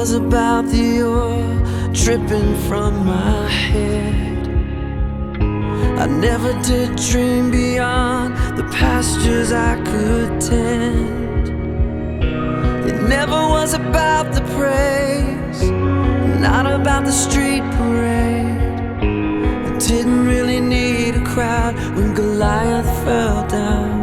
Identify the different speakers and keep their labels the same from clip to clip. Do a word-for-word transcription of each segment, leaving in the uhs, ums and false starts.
Speaker 1: was about the oil dripping from my head. I never did dream beyond the pastures I could tend. It never was about the praise, not about the street parade. I didn't really need a crowd when Goliath fell down.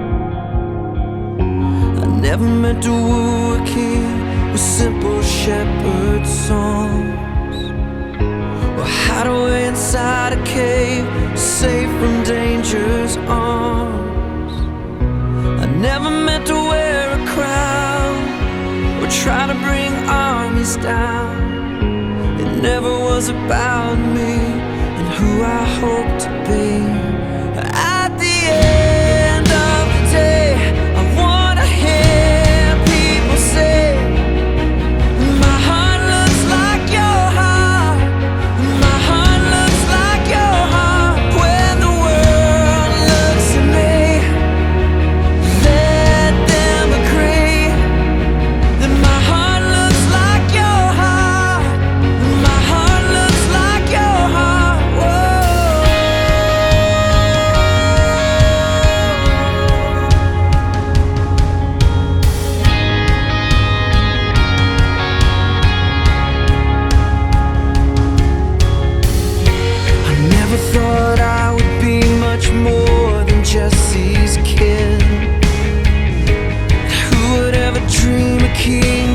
Speaker 1: I never meant to woo a king with simple shepherd songs, or hide away inside a cave, safe from danger's arms. I never meant to wear a crown or try to bring armies down. It never was about me and who I hope to be. At the end of the day, I wanna hear people say, my heart looks like your heart, my heart looks like your heart. When the world looks at me, let them agree that my heart looks like your heart, my heart looks like your heart. I never thought I would be much more than Jesse's kid. Who would ever dream a king